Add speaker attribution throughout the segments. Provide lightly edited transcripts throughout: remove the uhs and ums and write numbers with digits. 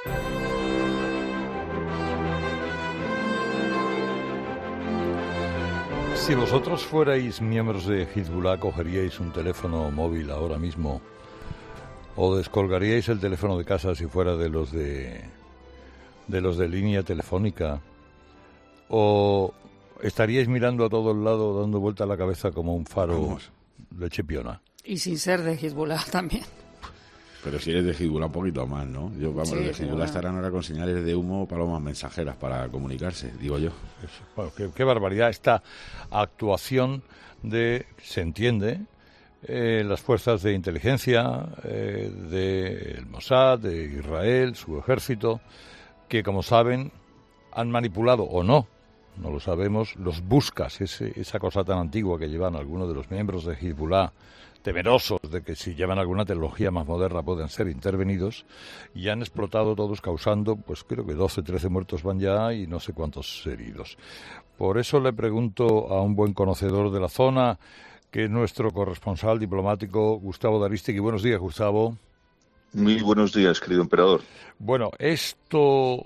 Speaker 1: Si vosotros fuerais miembros de Hezbollah, ¿cogeríais un teléfono móvil ahora mismo? ¿O descolgaríais el teléfono de casa si fuera de los de línea telefónica? ¿O estaríais mirando a todos lados, dando vuelta a la cabeza como un faro de Chepiona?
Speaker 2: Y sin ser de Hezbollah también.
Speaker 3: Pero si eres de Hezbollah un poquito más, ¿no? Los de Hezbollah estarán ahora con señales de humo, palomas mensajeras para comunicarse, digo yo.
Speaker 1: Bueno, qué barbaridad esta actuación se entiende, las fuerzas de inteligencia del Mossad, de Israel, su ejército, que como saben han manipulado o no lo sabemos, los buscas, esa cosa tan antigua que llevan algunos de los miembros de Hezbollah, temerosos de que si llevan alguna tecnología más moderna pueden ser intervenidos, y han explotado todos, causando, pues creo que 12, 13 muertos van ya y no sé cuántos heridos. Por eso le pregunto a un buen conocedor de la zona, que es nuestro corresponsal diplomático, Gustavo Daristegui. Buenos días, Gustavo.
Speaker 4: Muy buenos días, querido emperador.
Speaker 1: Bueno, esto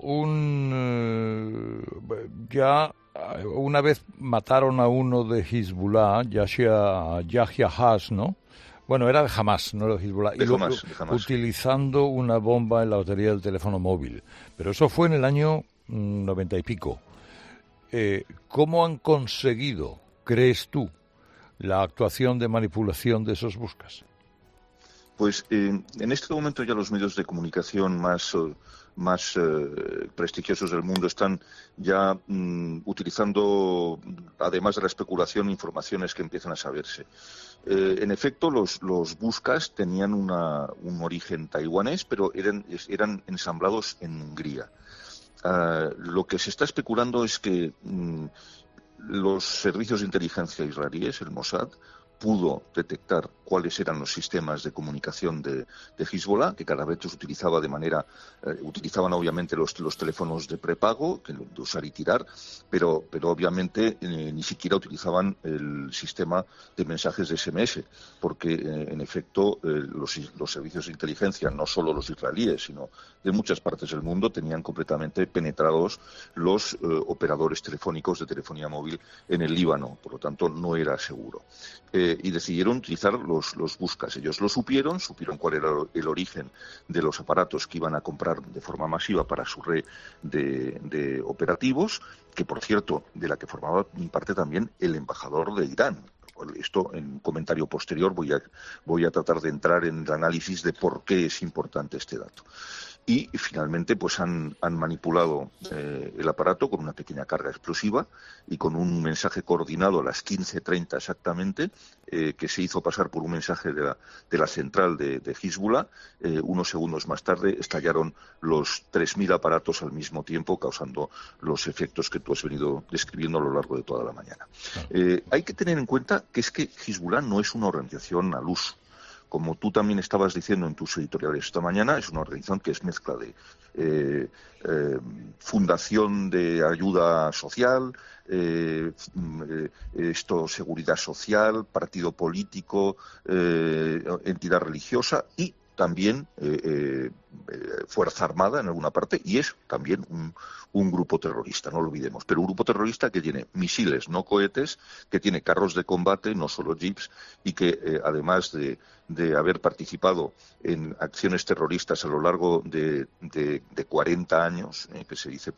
Speaker 1: ya una vez mataron a uno de Hezbollah, Yahya Hass, ¿no? Bueno, era de Hamas, no era de Hezbollah.
Speaker 4: De Hamas.
Speaker 1: Utilizando una bomba en la batería del teléfono móvil. Pero eso fue en el año 90 y pico. ¿Cómo han conseguido, crees tú, la actuación de manipulación de esos buscas?
Speaker 4: Pues en este momento ya los medios de comunicación más prestigiosos del mundo están ya utilizando, además de la especulación, informaciones que empiezan a saberse. En efecto, los buscas tenían un origen taiwanés, pero eran ensamblados en Hungría. Lo que se está especulando es que los servicios de inteligencia israelíes, el Mossad, pudo detectar cuáles eran los sistemas de comunicación de Hezbollah, que cada vez utilizaban obviamente los teléfonos de prepago, de usar y tirar, pero obviamente ni siquiera utilizaban el sistema de mensajes de SMS, porque en efecto los servicios de inteligencia, no solo los israelíes, sino de muchas partes del mundo, tenían completamente penetrados los operadores telefónicos de telefonía móvil en el Líbano, por lo tanto no era seguro. Y decidieron utilizar los buscas. Ellos lo supieron cuál era el origen de los aparatos que iban a comprar de forma masiva para su red de operativos, que por cierto, de la que formaba parte también el embajador de Irán. Esto en un comentario posterior voy a tratar de entrar en el análisis de por qué es importante este dato. Y finalmente pues han manipulado el aparato con una pequeña carga explosiva y con un mensaje coordinado a las 15:30 exactamente, que se hizo pasar por un mensaje de la central de Hezbollah. Unos segundos más tarde estallaron los 3.000 aparatos al mismo tiempo, causando los efectos que tú has venido describiendo a lo largo de toda la mañana. Hay que tener en cuenta que es que Hezbollah no es una organización al uso. Como tú también estabas diciendo en tus editoriales esta mañana, es una organización que es mezcla de fundación de ayuda social, seguridad social, partido político, entidad religiosa y también fuerza armada en alguna parte, y es también un grupo terrorista, no lo olvidemos, pero un grupo terrorista que tiene misiles, no cohetes, que tiene carros de combate, no solo jeeps, y que además de haber participado en acciones terroristas a lo largo de 40 años, que se dice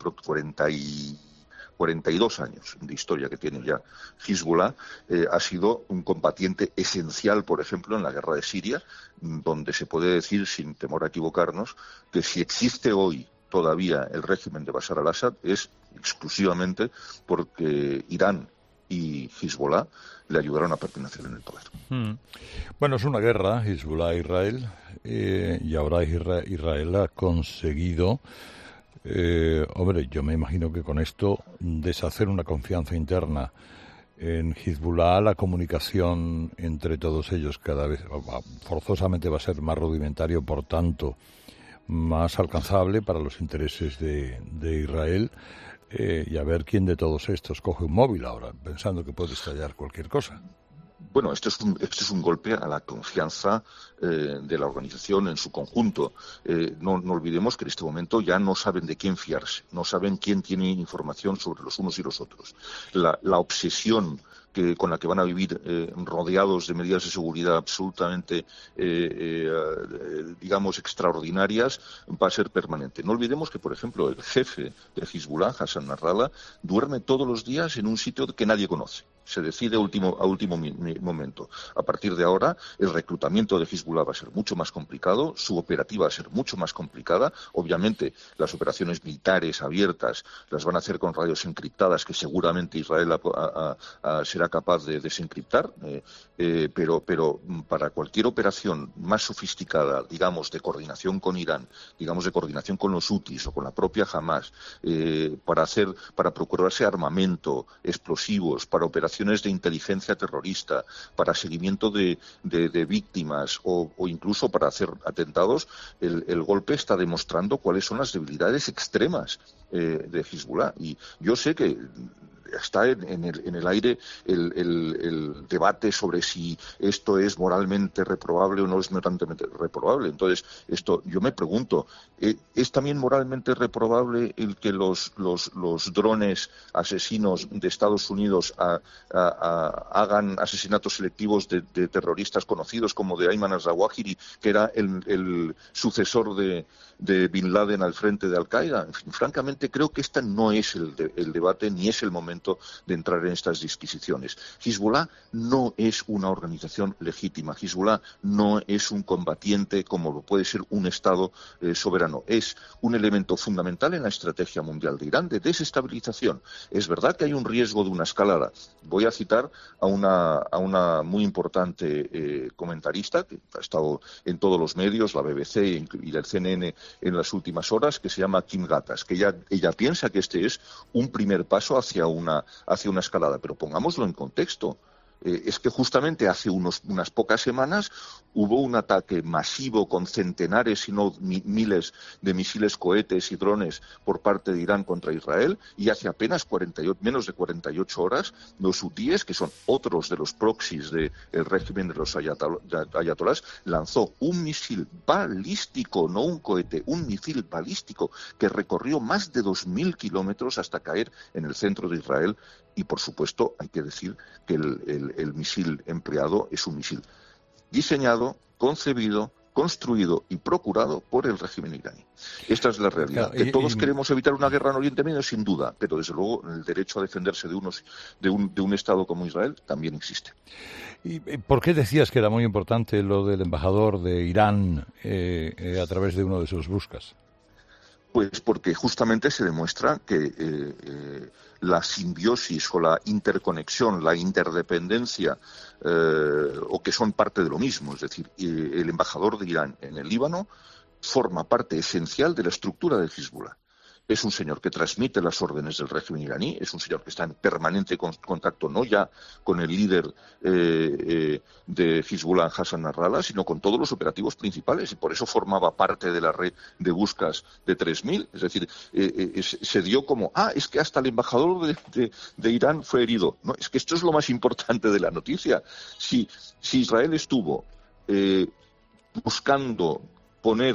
Speaker 4: 42 años de historia que tiene ya Hezbollah, ha sido un combatiente esencial, por ejemplo, en la guerra de Siria, donde se puede decir, sin temor a equivocarnos, que si existe hoy todavía el régimen de Bashar al-Assad es exclusivamente porque Irán y Hezbollah le ayudaron a permanecer en el poder.
Speaker 1: Bueno, es una guerra, Hezbollah-Israel, y ahora Israel ha conseguido... hombre, yo me imagino que con esto deshacer una confianza interna en Hezbollah, la comunicación entre todos ellos cada vez forzosamente va a ser más rudimentario, por tanto más alcanzable para los intereses de Israel, y a ver quién de todos estos coge un móvil ahora, pensando que puede estallar cualquier cosa.
Speaker 4: Bueno, este es un golpe a la confianza de la organización en su conjunto. No olvidemos que en este momento ya no saben de quién fiarse, no saben quién tiene información sobre los unos y los otros. La obsesión con la que van a vivir rodeados de medidas de seguridad absolutamente, digamos, extraordinarias, va a ser permanente. No olvidemos que, por ejemplo, el jefe de Hezbollah, Hassan Nasrallah, duerme todos los días en un sitio que nadie conoce. Se decide a último momento. A partir de ahora, el reclutamiento de Hezbollah va a ser mucho más complicado, su operativa va a ser mucho más complicada. Obviamente, las operaciones militares abiertas las van a hacer con radios encriptadas que seguramente Israel será capaz de desencriptar, pero para cualquier operación más sofisticada, digamos, de coordinación con Irán, digamos, de coordinación con los hutis o con la propia Hamas, para procurarse armamento, explosivos, para operaciones de inteligencia terrorista, para seguimiento de víctimas o incluso para hacer atentados, el golpe está demostrando cuáles son las debilidades extremas de Hezbollah. Y yo sé que está en el aire el debate sobre si esto es moralmente reprobable o no es moralmente reprobable. Entonces, yo me pregunto, ¿es también moralmente reprobable el que los drones asesinos de Estados Unidos hagan asesinatos selectivos de terroristas conocidos como de Ayman al-Zawahiri, que era el sucesor de Bin Laden al frente de Al-Qaeda? En fin, francamente, creo que este no es el debate ni es el momento de entrar en estas disquisiciones. Hezbollah no es una organización legítima. Hezbollah no es un combatiente como lo puede ser un Estado soberano. Es un elemento fundamental en la estrategia mundial de Irán de desestabilización. Es verdad que hay un riesgo de una escalada. Voy a citar a una muy importante comentarista que ha estado en todos los medios, la BBC y el CNN en las últimas horas, que se llama Kim Ghattas, que ella piensa que este es un primer paso hacia una escalada. Pero pongámoslo en contexto. Es que justamente hace unas pocas semanas hubo un ataque masivo con centenares, si no miles, de misiles, cohetes y drones por parte de Irán contra Israel, y hace apenas menos de 48 horas los hutíes, que son otros de los proxies del régimen de los ayatolás, lanzó un misil balístico, no un cohete, un misil balístico que recorrió más de 2.000 kilómetros hasta caer en el centro de Israel. Y, por supuesto, hay que decir que el misil empleado es un misil diseñado, concebido, construido y procurado por el régimen iraní. Esta es la realidad.
Speaker 1: Claro,
Speaker 4: que todos queremos evitar una guerra en Oriente Medio, sin duda, pero desde luego el derecho a defenderse de un Estado como Israel también existe.
Speaker 1: ¿Y por qué decías que era muy importante lo del embajador de Irán a través de uno de sus buscas?
Speaker 4: Pues porque justamente se demuestra que la simbiosis o la interconexión, la interdependencia, o que son parte de lo mismo, es decir, el embajador de Irán en el Líbano forma parte esencial de la estructura de Hezbollah. Es un señor que transmite las órdenes del régimen iraní, es un señor que está en permanente contacto no ya con el líder de Hezbollah, Hassan Nasrallah, sino con todos los operativos principales, y por eso formaba parte de la red de buscas de 3.000. Es decir, se dio como, es que hasta el embajador de Irán fue herido. No, es que esto es lo más importante de la noticia. Si Israel estuvo buscando poner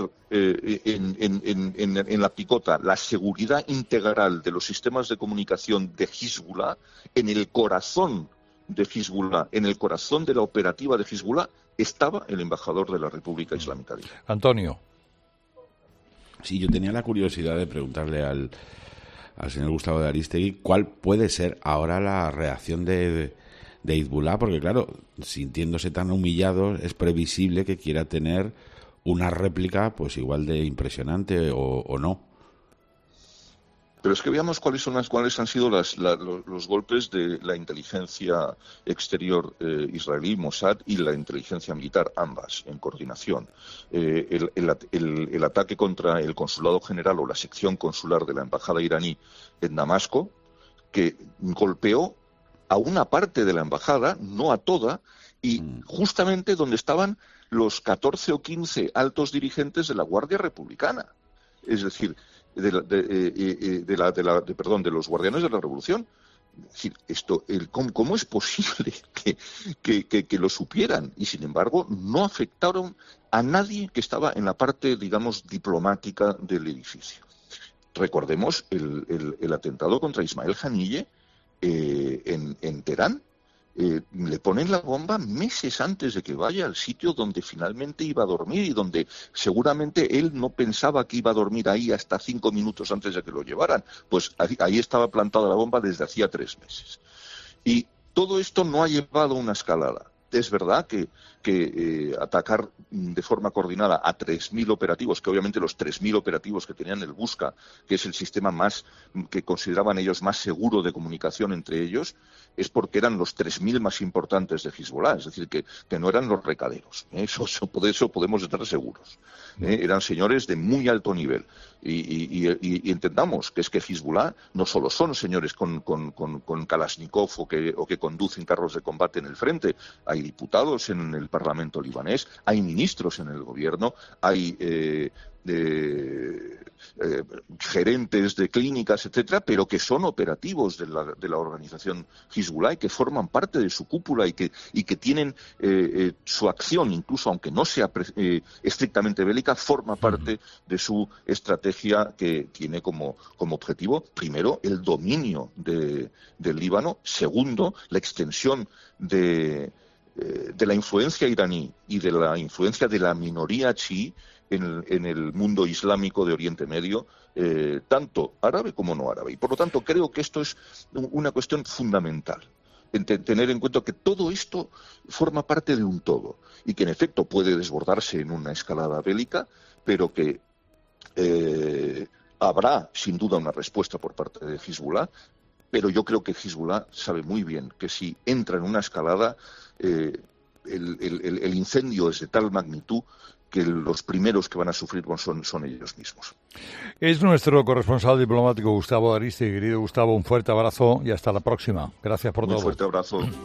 Speaker 4: en la picota la seguridad integral de los sistemas de comunicación de Hezbollah, en el corazón de Hezbollah, en el corazón de la operativa de Hezbollah, estaba el embajador de la República Islámica de Irán.
Speaker 1: Antonio.
Speaker 3: Sí, yo tenía la curiosidad de preguntarle al señor Gustavo de Arístegui cuál puede ser ahora la reacción de Hezbollah, porque claro, sintiéndose tan humillado, es previsible que quiera tener una réplica pues igual de impresionante o no.
Speaker 4: Pero es que veamos cuáles han sido los golpes de la inteligencia exterior israelí, Mossad, y la inteligencia militar, ambas, en coordinación. El ataque contra el consulado general o la sección consular de la embajada iraní en Damasco, que golpeó a una parte de la embajada, no a toda, y justamente donde estaban los 14 o 15 altos dirigentes de la Guardia Republicana, es decir, de los Guardianes de la Revolución. Es decir, ¿cómo es posible que lo supieran? Y sin embargo no afectaron a nadie que estaba en la parte, digamos, diplomática del edificio. Recordemos el atentado contra Ismael Haniyeh en Teherán. Le ponen la bomba meses antes de que vaya al sitio donde finalmente iba a dormir y donde seguramente él no pensaba que iba a dormir ahí hasta 5 minutos antes de que lo llevaran. Pues ahí estaba plantada la bomba desde hacía 3 meses. Y todo esto no ha llevado a una escalada. Es verdad que atacar de forma coordinada a 3.000 operativos, que obviamente los 3.000 operativos que tenían el Busca, que es el sistema más que consideraban ellos más seguro de comunicación entre ellos, es porque eran los 3.000 más importantes de Hezbollah, es decir, que no eran los recaderos. De eso podemos estar seguros. Eran señores de muy alto nivel. Y entendamos que es que Hezbollah no solo son señores con Kalashnikov o que conducen carros de combate en el frente. Hay diputados en el Parlamento libanés, hay ministros en el gobierno, hay gerentes de clínicas, etcétera, pero que son operativos de la organización Hezbollah y que forman parte de su cúpula y que tienen su acción, incluso aunque no sea estrictamente bélica, forma parte de su estrategia que tiene como objetivo, primero, el dominio del Líbano, segundo, la extensión de la influencia iraní y de la influencia de la minoría chií en el mundo islámico de Oriente Medio, tanto árabe como no árabe. Y por lo tanto creo que esto es una cuestión fundamental, tener en cuenta que todo esto forma parte de un todo y que en efecto puede desbordarse en una escalada bélica, pero que habrá sin duda una respuesta por parte de Hezbollah. Pero yo creo que Hezbollah sabe muy bien que si entra en una escalada, el incendio es de tal magnitud que los primeros que van a sufrir son ellos mismos.
Speaker 1: Es nuestro corresponsal diplomático Gustavo Ariztegui. Querido Gustavo, un fuerte abrazo y hasta la próxima. Gracias por todo.
Speaker 4: Un fuerte abrazo.